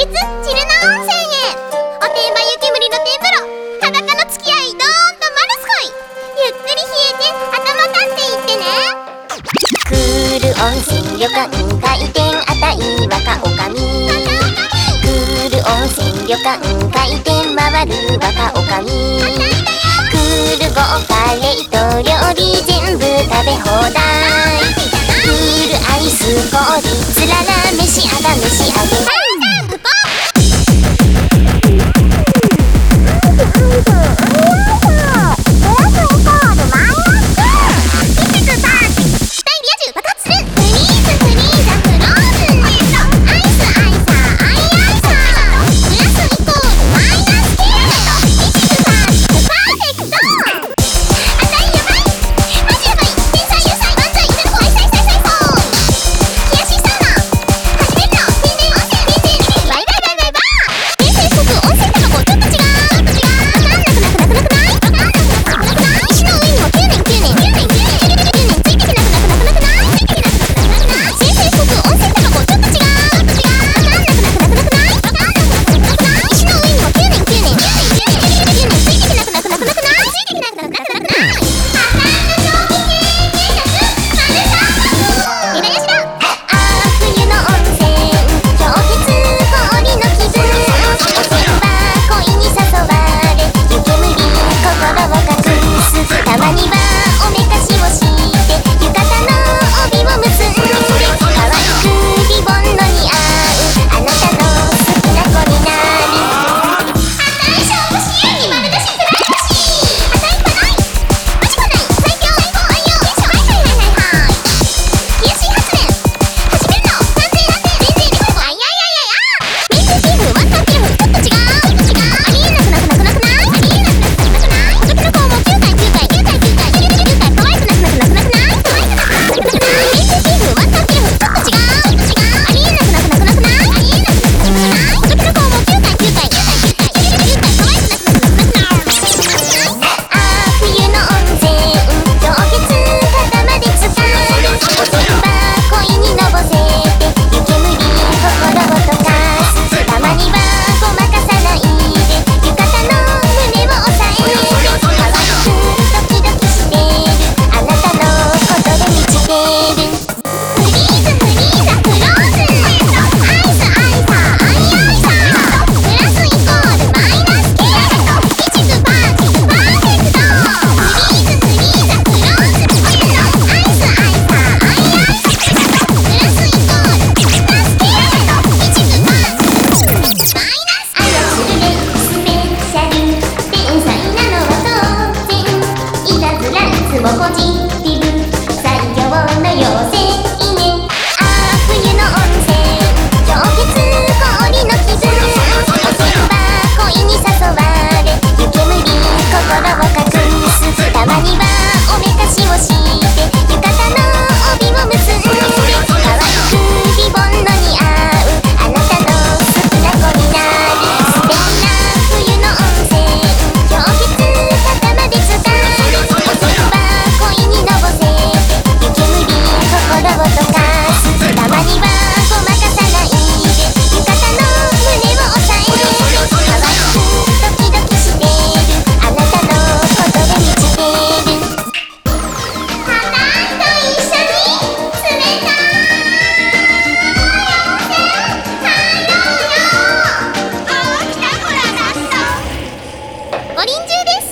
チルナ温泉へ。おてんば湯煙の天風呂、裸の付き合いどーんとマルスコイ。ゆっくり冷えて頭立っていってね。 クール温泉旅館開店あたい若おかみ。クール温泉旅館開店回る若おかみ。クール豪華冷凍料理全部食べ放題。クールアイス氷つらら召し上が召し上げ。 ご臨終です。